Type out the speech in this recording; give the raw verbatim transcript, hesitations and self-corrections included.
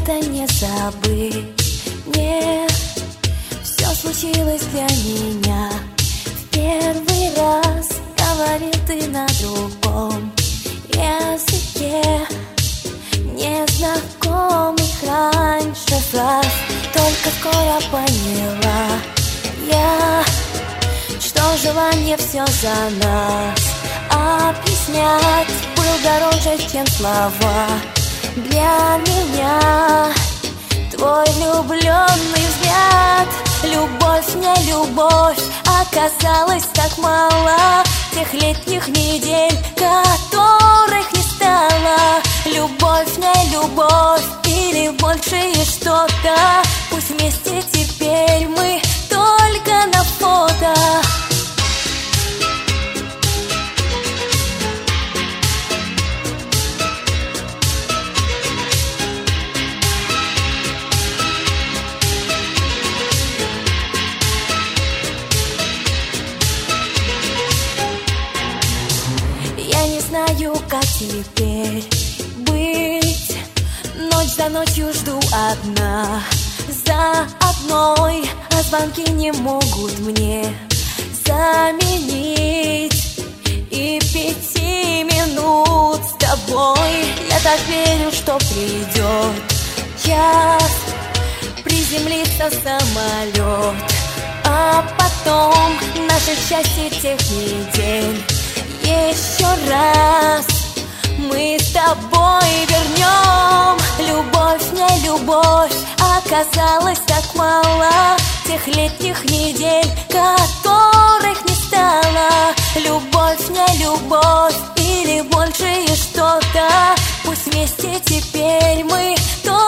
это не забыть. Нет, все случилось для меня. В первый раз говорил ты на другом языке, незнакомых раньше фраз. Только скоро поняла я, что желание все за нас объяснять был дороже, чем слова. Для меня твой влюбленный взгляд, любовь, не любовь, оказалось так мало. Тех летних недель, которых не стало. Любовь, не любовь, или больше и что-то. Пусть вместе теперь мы только на фото. Я не знаю, как теперь быть. Ночь за ночью жду одна за одной, а звонки не могут мне заменить и пяти минут с тобой. Я так верю, что придет час, приземлится самолет, а потом наше счастье тех недель еще раз мы с тобой вернем. Любовь, не любовь, оказалось так мало. Тех летних недель, которых не стало. Любовь, не любовь, или больше и что-то. Пусть вместе теперь мы тоже